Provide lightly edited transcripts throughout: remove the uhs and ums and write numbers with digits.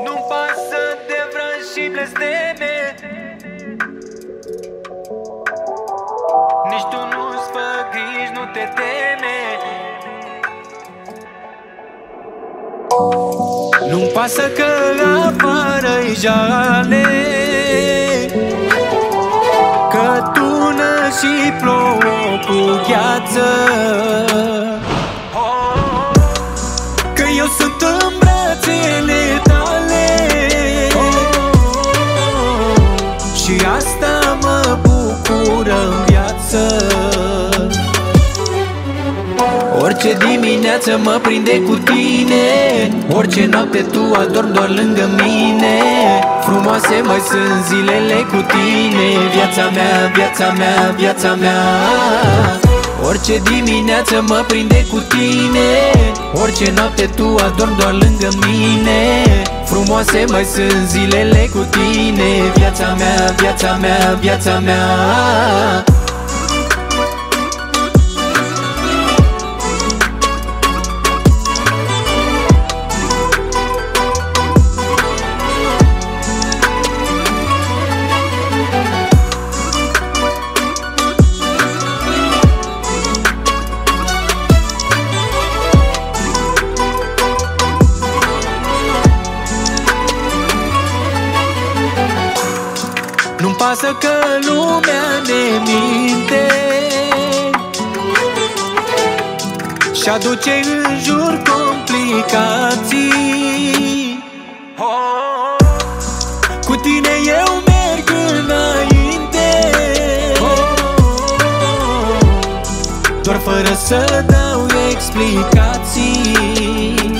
Nu-mi pasă de vrăji și blesteme, nici tu nu-ți fă griji, nu te teme. Nu-mi pasă că afară-i jale, că tună și plouă cu gheață, că eu sunt în brațele tale, și asta mă bucură în viață. Orice dimineață mă prinde cu tine, orice noapte tu adormi doar lângă mine. Frumoase mai sunt zilele cu tine, viața mea, viața mea, viața mea. Orice dimineață mă prinde cu tine, orice noapte tu adormi doar lângă mine. Frumoase mai sunt zilele cu tine, viața mea, viața mea, viața mea. Nu-mi pasă că lumea ne minte și aduce în jur complicații. Cu tine eu merg înainte, doar fără să dau explicații.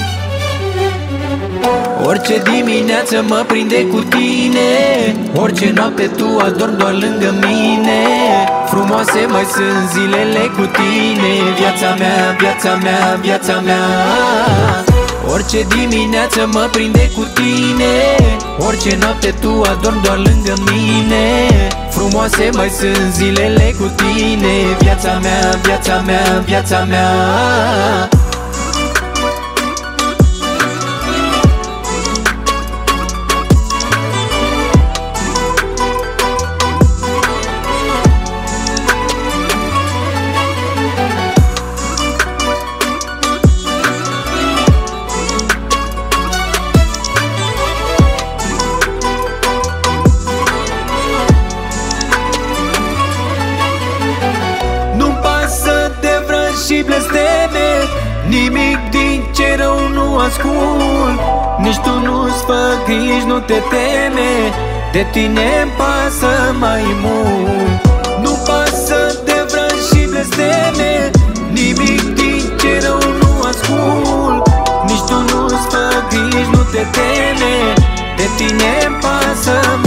Orice dimineață mă prinde cu tine, orice noapte tu adormi doar lângă mine. Frumoase mai sunt zilele cu tine, viața mea, viața mea, viața mea. Orice dimineață mă prinde cu tine, orice noapte tu adormi doar lângă mine. Frumoase mai sunt zilele cu tine, viața mea, viața mea, viața mea. Și blesteme, nimic din ce rău nu ascult. Nici tu nu-ți fă griji, nu te teme, de tine-mi pasă mai mult. Nu pasă de vrăji și blesteme, nimic din ce rău nu ascult. Nici tu nu-ți fă griji, nu te teme, de tine-mi pasă